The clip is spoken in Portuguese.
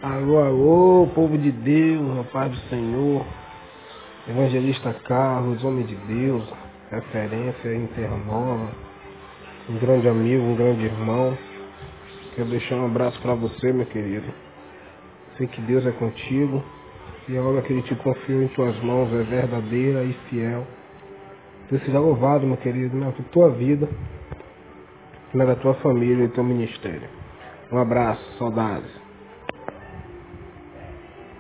Alô, alô, povo de Deus, a paz do Senhor, Evangelista Carlos, homem de Deus, referência em Terra Nova, um grande amigo, um grande irmão. Quero deixar um abraço para você, meu querido. Sei que Deus é contigo e a obra que Ele te confiou em tuas mãos é verdadeira e fiel. Deus seja louvado, meu querido, na tua vida, na da tua família e teu ministério. Um abraço, saudades.